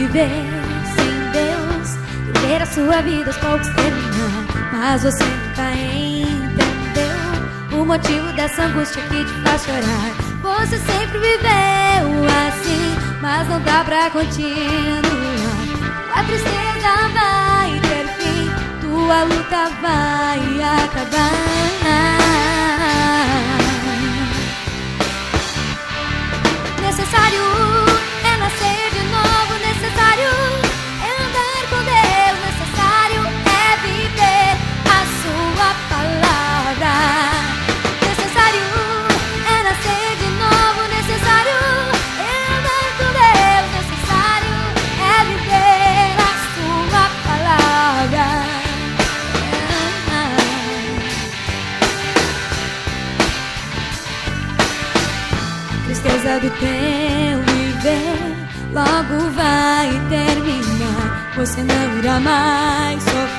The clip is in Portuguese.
viver sem Deus, viver a sua vida aos poucos terminar. Mas você nunca entendeu o motivo dessa angústia que te faz chorar. Você sempre viveu assim, mas não dá pra continuar. A tristeza vai ter fim, tua luta vai acabar. Necessário é nascer de novo, necessário é andar com Deus, necessário é viver a sua palavra. Necessário é nascer de novo, necessário é andar com Deus, necessário é viver a sua palavra. Tristeza do teu viver logo vai terminar. Você não irá mais sofrer.